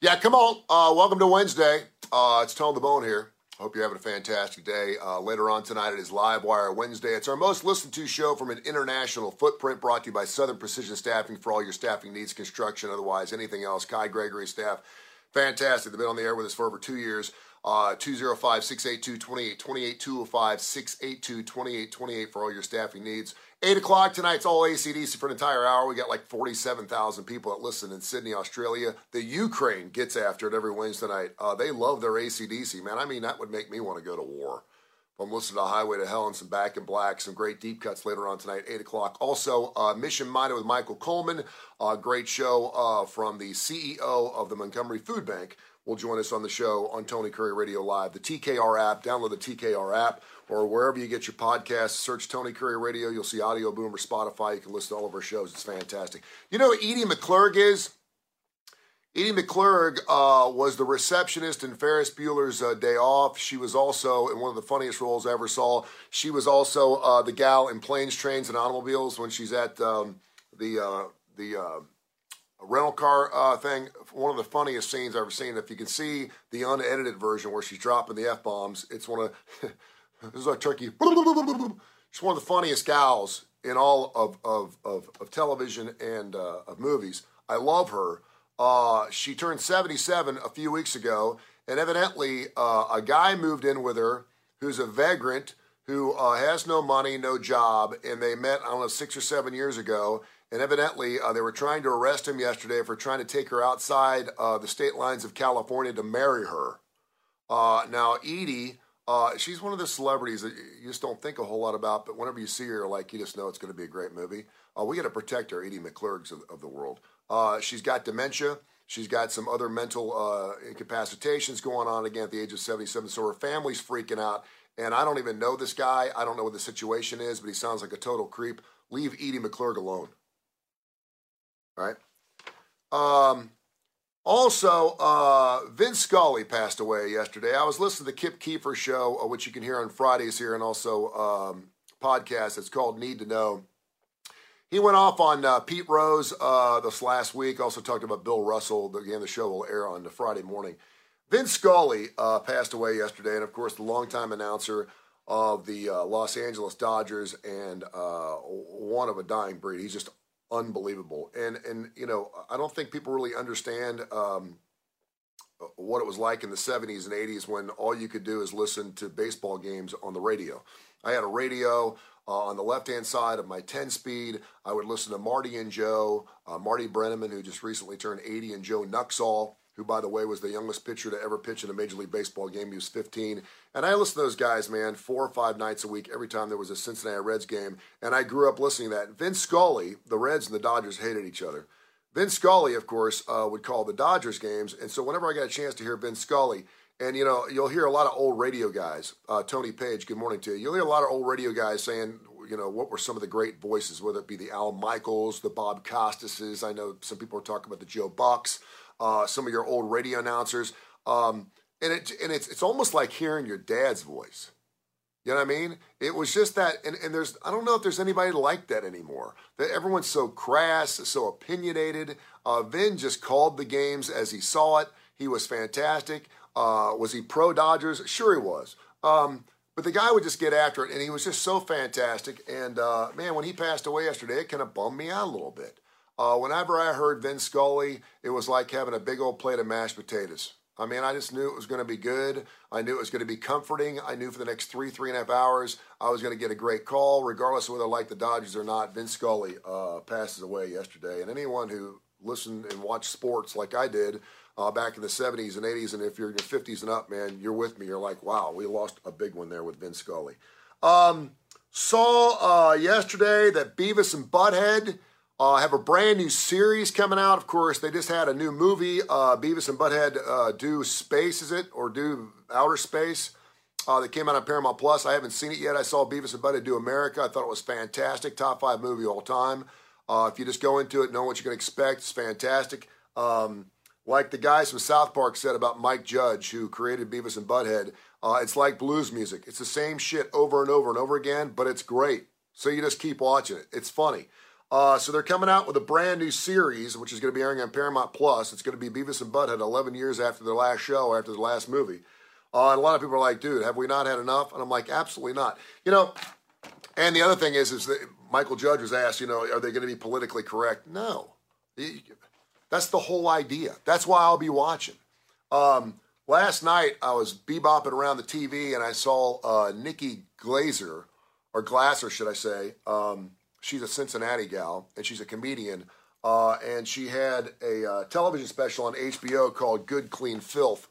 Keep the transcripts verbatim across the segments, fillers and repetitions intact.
Yeah, come on. Uh, welcome to Wednesday. Uh, it's Tone the Bone here. Hope you're having a fantastic day. Uh, later on tonight, it is Live Wire Wednesday. It's our most listened to show from an international footprint, brought to you by Southern Precision Staffing for all your staffing needs, construction, otherwise anything else. Kai Gregory staff, fantastic. They've been on the air with us for over two years. Uh, two oh five, six eight two, two eight two eight, two oh five, six eight two, two eight two eight for all your staffing needs. eight o'clock tonight, it's all A C D C for an entire hour. We got like forty-seven thousand people that listen in Sydney, Australia. The Ukraine gets after it every Wednesday night. Uh, they love their A C D C, man. I mean, that would make me want to go to war. I'm listening to Highway to Hell and some Back in Black, some great deep cuts later on tonight, eight o'clock. Also, uh, Mission Minded with Michael Coleman, a great show uh, from the C E O of the Montgomery Food Bank, will join us on the show on Tony Curry Radio Live. The T K R app, download the T K R app, or wherever you get your podcasts, search Tony Curry Radio. You'll see Audio Boom or Spotify. You can listen to all of our shows. It's fantastic. You know who Edie McClurg is? Edie McClurg uh, was the receptionist in Ferris Bueller's uh, Day Off. She was also, in one of the funniest roles I ever saw, she was also uh, the gal in Planes, Trains, and Automobiles when she's at um, the uh, the uh, rental car uh, thing. One of the funniest scenes I've ever seen. If you can see the unedited version where she's dropping the F-bombs, it's one of, this is like turkey. She's one of the funniest gals in all of, of, of, of television and uh, of movies. I love her. Uh, she turned seventy-seven a few weeks ago, and evidently uh, a guy moved in with her who's a vagrant who uh, has no money, no job, and they met, I don't know, six or seven years ago, and evidently uh, they were trying to arrest him yesterday for trying to take her outside uh, the state lines of California to marry her. Uh, now, Edie, uh, she's one of the celebrities that you just don't think a whole lot about, but whenever you see her, like, you just know it's going to be a great movie. Uh, we got to protect our Edie McClurgs of, of the world. Uh, she's got dementia. She's got some other mental uh, incapacitations going on again at the age of seventy-seven. So her family's freaking out. And I don't even know this guy. I don't know what the situation is, but he sounds like a total creep. Leave Edie McClurg alone. All right. Um, also, uh, Vince Scully passed away yesterday. I was listening to the Kip Keefer show, uh, which you can hear on Fridays here, and also um, podcast. It's called Need to Know. He went off on uh, Pete Rose uh, this last week. Also talked about Bill Russell. Again, the show will air on the Friday morning. Vince Scully uh, passed away yesterday, and of course, the longtime announcer of the uh, Los Angeles Dodgers, and uh, one of a dying breed. He's just unbelievable. And and you know, I don't think people really understand um, what it was like in the seventies and eighties when all you could do is listen to baseball games on the radio. I had a radio. Uh, on the left-hand side of my ten-speed, I would listen to Marty and Joe, uh, Marty Brenneman, who just recently turned eighty, and Joe Nuxall, who, by the way, was the youngest pitcher to ever pitch in a Major League Baseball game. He was fifteen. And I listened to those guys, man, four or five nights a week every time there was a Cincinnati Reds game, and I grew up listening to that. Vince Scully, the Reds and the Dodgers hated each other. Vince Scully, of course, uh, would call the Dodgers games, and so whenever I got a chance to hear Vince Scully, and, you know, you'll hear a lot of old radio guys. Uh, Tony Page, good morning to you. You'll hear a lot of old radio guys saying, you know, what were some of the great voices, whether it be the Al Michaels, the Bob Costases. I know some people are talking about the Joe Bucks, uh, some of your old radio announcers. Um, and it and it's it's almost like hearing your dad's voice. You know what I mean? It was just that, and, and there's, I don't know if there's anybody like that anymore. That everyone's so crass, so opinionated. Uh, Vin just called the games as he saw it. He was fantastic. Uh, was he pro-Dodgers? Sure he was. Um, but the guy would just get after it, and he was just so fantastic. And, uh, man, when he passed away yesterday, it kind of bummed me out a little bit. Uh, whenever I heard Vince Scully, it was like having a big old plate of mashed potatoes. I mean, I just knew it was going to be good. I knew it was going to be comforting. I knew for the next three, three and a half hours, I was going to get a great call, regardless of whether I like the Dodgers or not. Vince Scully uh, passes away yesterday. And anyone who listened and watched sports like I did uh, back in the seventies and eighties, and if you're in your fifties and up, man, you're with me. You're like, wow, we lost a big one there with Vince Scully. Um, saw uh, yesterday that Beavis and Butthead Uh, have a brand new series coming out. Of course, they just had a new movie, uh, Beavis and Butthead uh, Do Space, is it? Or Do Outer Space. Uh, that came out on Paramount Plus. I haven't seen it yet. I saw Beavis and Butthead Do America. I thought it was fantastic. Top five movie all time. Uh, if you just go into it, know what you're going to expect. It's fantastic. Um, like the guys from South Park said about Mike Judge, who created Beavis and Butthead, uh, it's like blues music. It's the same shit over and over and over again, but it's great. So you just keep watching it. It's funny. Uh, so they're coming out with a brand new series, which is going to be airing on Paramount Plus. It's going to be Beavis and Butthead eleven years after their last show, after the last movie. Uh, and a lot of people are like, dude, have we not had enough? And I'm like, absolutely not. You know, and the other thing is, is that Michael Judge was asked, you know, are they going to be politically correct? No. That's the whole idea. That's why I'll be watching. Um, last night, I was bebopping around the T V, and I saw uh, Nikki Glazer, or Glasser, should I say. Um, she's a Cincinnati gal, and she's a comedian. Uh, and she had a uh, television special on H B O called Good Clean Filth.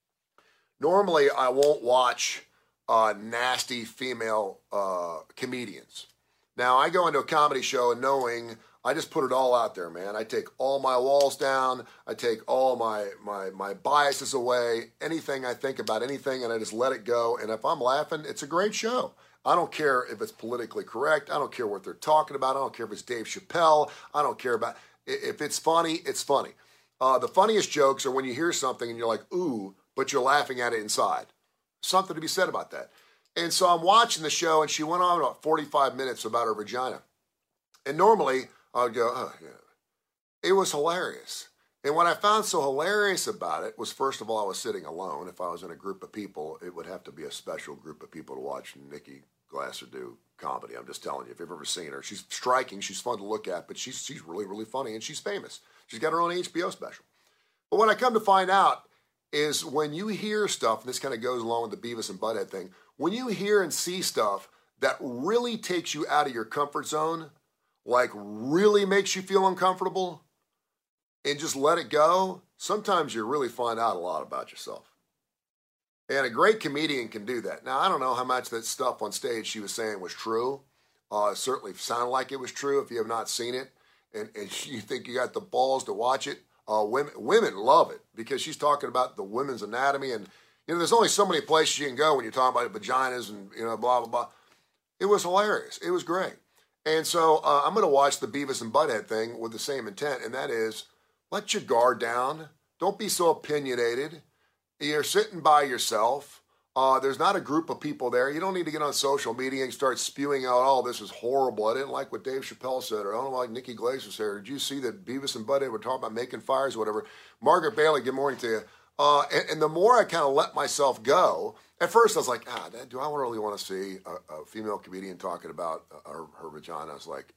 Normally, I won't watch uh, nasty female uh, comedians. Now, I go into a comedy show and knowing I just put it all out there, man. I take all my walls down. I take all my, my, my biases away, anything I think about anything, and I just let it go. And if I'm laughing, it's a great show. I don't care if it's politically correct. I don't care what they're talking about. I don't care if it's Dave Chappelle. I don't care about... If it's funny, it's funny. Uh, the funniest jokes are when you hear something and you're like, ooh, but you're laughing at it inside. Something to be said about that. And so I'm watching the show, and she went on about forty-five minutes about her vagina. And normally, I would go, oh, yeah. It was hilarious. And what I found so hilarious about it was, first of all, I was sitting alone. If I was in a group of people, it would have to be a special group of people to watch Nikki Glaser do comedy. I'm just telling you, if you've ever seen her, she's striking. She's fun to look at, but she's she's really, really funny, and she's famous. She's got her own H B O special. But what I come to find out is when you hear stuff, and this kind of goes along with the Beavis and Butthead thing, when you hear and see stuff that really takes you out of your comfort zone, like really makes you feel uncomfortable, and just let it go, sometimes you really find out a lot about yourself. And a great comedian can do that. Now, I don't know how much that stuff on stage she was saying was true. Uh, it certainly sounded like it was true if you have not seen it, and, and you think you got the balls to watch it. Uh, women, women love it because she's talking about the women's anatomy, and you know, there's only so many places you can go when you're talking about vaginas and you know, blah blah blah. It was hilarious. It was great, and so uh, I'm going to watch the Beavis and Butthead thing with the same intent, and that is, let your guard down. Don't be so opinionated. You're sitting by yourself. Uh, there's not a group of people there. You don't need to get on social media and start spewing out, oh, this is horrible. I didn't like what Dave Chappelle said, or I don't like Nikki Glaser said. Did you see that Beavis and Butthead were talking about making fires or whatever? Margaret Bailey, good morning to you. Uh, and, and the more I kind of let myself go, at first I was like, ah, do I really want to see a, a female comedian talking about her, her vagina? I was like,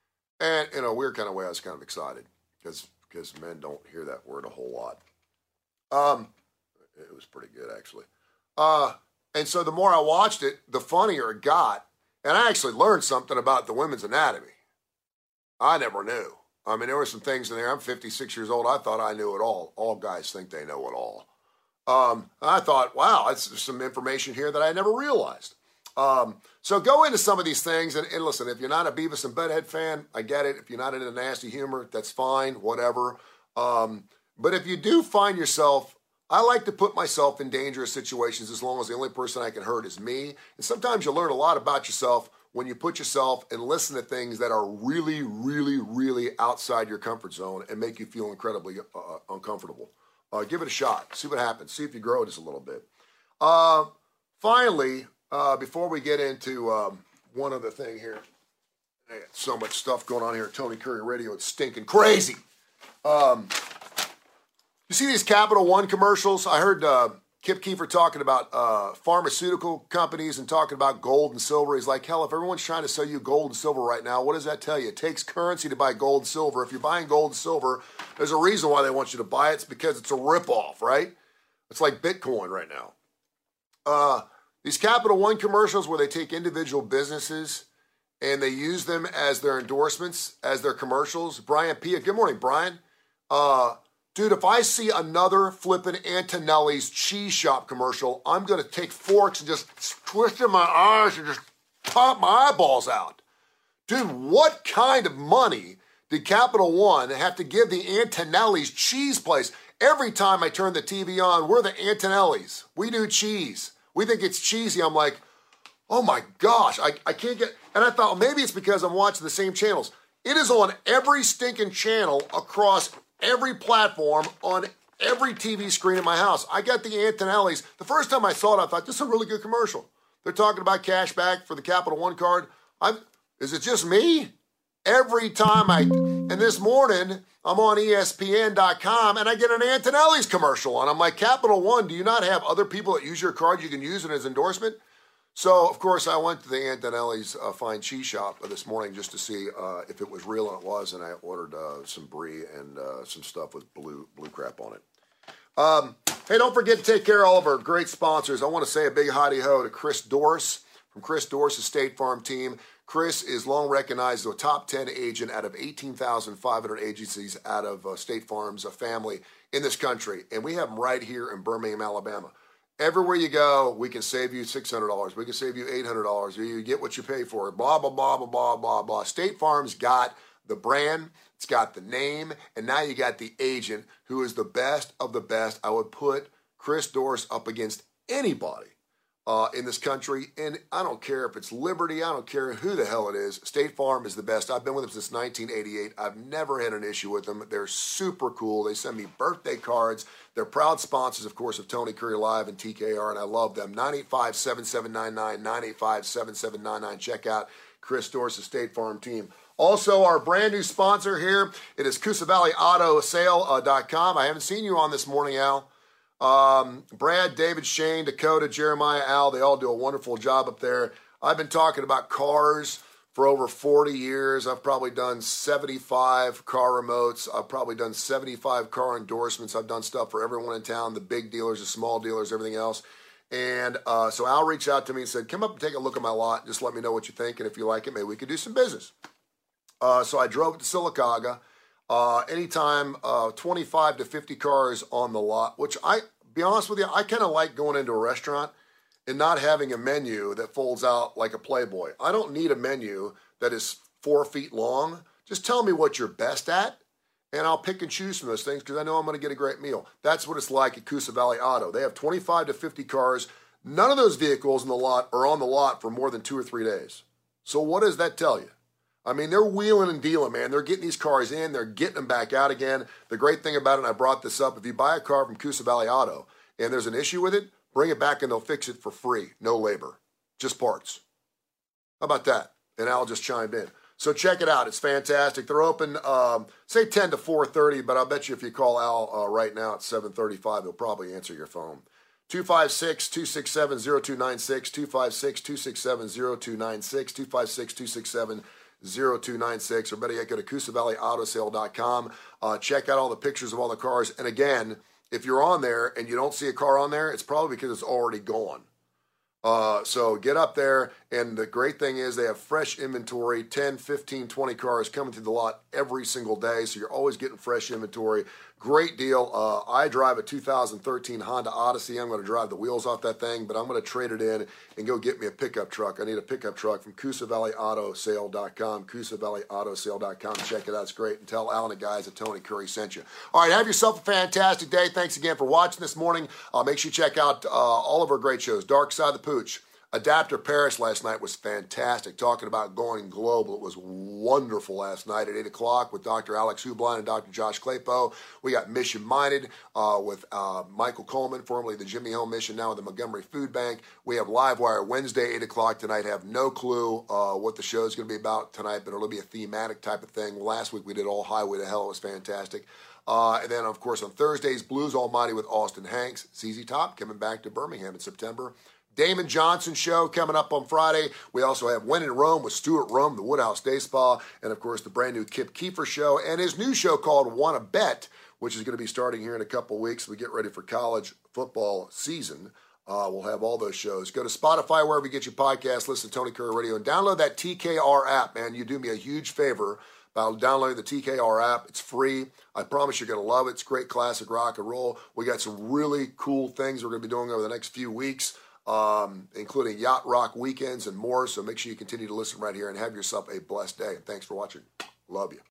and in a weird kind of way, I was kind of excited because because men don't hear that word a whole lot. Um, it was pretty good, actually. Uh, and so the more I watched it, the funnier it got. And I actually learned something about the women's anatomy. I never knew. I mean, there were some things in there. I'm fifty-six years old. I thought I knew it all. All guys think they know it all. Um, I thought, wow, that's some information here that I never realized. Um, so go into some of these things. And, and listen, if you're not a Beavis and Butthead fan, I get it. If you're not into nasty humor, that's fine, whatever. Um, but if you do find yourself, I like to put myself in dangerous situations as long as the only person I can hurt is me. And sometimes you learn a lot about yourself when you put yourself and listen to things that are really, really, really outside your comfort zone and make you feel incredibly uh, uncomfortable. Uh, give it a shot. See what happens. See if you grow just a little bit. Uh, finally, uh, before we get into um, one other thing here, I got so much stuff going on here at Tony Curry Radio. It's stinking crazy. Um... You see these Capital One commercials? I heard uh, Kip Keefer talking about uh, pharmaceutical companies and talking about gold and silver. He's like, hell, if everyone's trying to sell you gold and silver right now, what does that tell you? It takes currency to buy gold and silver. If you're buying gold and silver, there's a reason why they want you to buy it. It's because it's a ripoff, right? It's like Bitcoin right now. Uh, these Capital One commercials where they take individual businesses and they use them as their endorsements, as their commercials. Brian Pia, good morning, Brian. Uh... Dude, if I see another flippin' Antonelli's cheese shop commercial, I'm going to take forks and just twist in my eyes and just pop my eyeballs out. Dude, what kind of money did Capital One have to give the Antonelli's cheese place? Every time I turn the T V on, we're the Antonelli's. We do cheese. We think it's cheesy. I'm like, oh my gosh, I, I can't get... And I thought, well, maybe it's because I'm watching the same channels. It is on every stinking channel across every platform on every T V screen in my house. I got the Antonelli's. The first time I saw it, I thought, this is a really good commercial. They're talking about cash back for the Capital One card. I'm, is it just me? every time I, and this morning, I'm on E S P N dot com and I get an Antonelli's commercial on. I'm like, Capital One, do you not have other people that use your card you can use in his endorsement? So, of course, I went to the Antonelli's uh, Fine Cheese Shop uh, this morning just to see uh, if it was real, and it was, and I ordered uh, some brie and uh, some stuff with blue blue crap on it. Um, hey, don't forget to take care of all of our great sponsors. I want to say a big howdy-ho to Chris Dorse from Chris Dorse's State Farm team. Chris is long recognized as a top ten agent out of eighteen thousand five hundred agencies out of uh, State Farm's uh, family in this country, and we have them right here in Birmingham, Alabama. Everywhere you go, we can save you six hundred dollars. We can save you eight hundred dollars. You get what you pay for. Blah, blah, blah, blah, blah, blah, blah. State Farm's got the brand. It's got the name. And now you got the agent who is the best of the best. I would put Chris Dorse up against anybody uh, in this country. And I don't care if it's Liberty. I don't care who the hell it is. State Farm is the best. I've been with them since nineteen eighty-eight. I've never had an issue with them. They're super cool. They send me birthday cards. They're proud sponsors, of course, of Tony Curry Live and T K R, and I love them. nine eight five, seven seven nine nine, nine eight five, seven seven nine nine. Check out Chris Dorse's State Farm team. Also, our brand new sponsor here, it is Coosa Valley Auto Sale dot com. I haven't seen you on this morning, Al. Um, Brad, David, Shane, Dakota, Jeremiah, Al, they all do a wonderful job up there. I've been talking about cars for over forty years. I've probably done seventy-five car remotes. I've probably done seventy-five car endorsements. I've done stuff for everyone in town, the big dealers, the small dealers, everything else. And uh, so Al reached out to me and said, come up and take a look at my lot. Just let me know what you think. And if you like it, maybe we could do some business. Uh, so I drove it to Sylacauga. Uh, anytime uh, twenty-five to fifty cars on the lot, which I, be honest with you, I kind of like going into a restaurant and not having a menu that folds out like a Playboy. I don't need a menu that is four feet long. Just tell me what you're best at, and I'll pick and choose from those things because I know I'm going to get a great meal. That's what it's like at Coosa Valley Auto. They have twenty-five to fifty cars. None of those vehicles in the lot are on the lot for more than two or three days. So what does that tell you? I mean, they're wheeling and dealing, man. They're getting these cars in. They're getting them back out again. The great thing about it, and I brought this up, if you buy a car from Coosa Valley Auto and there's an issue with it, bring it back and they'll fix it for free. No labor. Just parts. How about that? And Al just chimed in. So check it out. It's fantastic. They're open, um, say ten to four thirty, but I'll bet you if you call Al uh, right now at seven thirty-five, he'll probably answer your phone. two five six, two six seven, zero two nine six, two five six, two six seven, zero two nine six, two five six, two six seven, zero two nine six, or better yet, go to Coosa Valley Auto Sale dot com. Uh, check out all the pictures of all the cars. And again, if you're on there and you don't see a car on there, it's probably because it's already gone. Uh, so get up there, and the great thing is they have fresh inventory, ten, fifteen, twenty cars coming through the lot every single day, so you're always getting fresh inventory. Great deal. Uh, I drive a two thousand thirteen Honda Odyssey. I'm going to drive the wheels off that thing, but I'm going to trade it in and go get me a pickup truck. I need a pickup truck from Coosa Valley Auto Sale dot com, Coosa Valley Auto Sale dot com. Check it out. It's great. And tell Al and the guys that Tony Curry sent you. All right, have yourself a fantastic day. Thanks again for watching this morning. Uh, make sure you check out uh, all of our great shows. Dark Side of the Pooch. Adapter Paris last night was fantastic, talking about going global. It was wonderful last night at eight o'clock with Doctor Alex Hublin and Doctor Josh Claypo. We got Mission Minded uh, with uh, Michael Coleman, formerly the Jimmy Home Mission, now with the Montgomery Food Bank. We have Livewire Wednesday, eight o'clock tonight. Have no clue uh, what the show is going to be about tonight, but it'll be a thematic type of thing. Last week we did All Highway to Hell. It was fantastic. Uh, and then, of course, on Thursdays, Blues Almighty with Austin Hanks. Z Z Top coming back to Birmingham in September. Damon Johnson show coming up on Friday. We also have When in Rome with Stuart Rome, the Woodhouse Day Spa, and of course the brand new Kip Keefer show and his new show called Wanna Bet, which is going to be starting here in a couple weeks. We get ready for college football season. Uh, we'll have all those shows. Go to Spotify, wherever you get your podcast, listen to Tony Curry Radio, and download that T K R app, man. You do me a huge favor by downloading the T K R app. It's free. I promise you're going to love it. It's great classic rock and roll. We got some really cool things we're going to be doing over the next few weeks. Um, including Yacht Rock weekends and more. So make sure you continue to listen right here and have yourself a blessed day. And thanks for watching. Love you.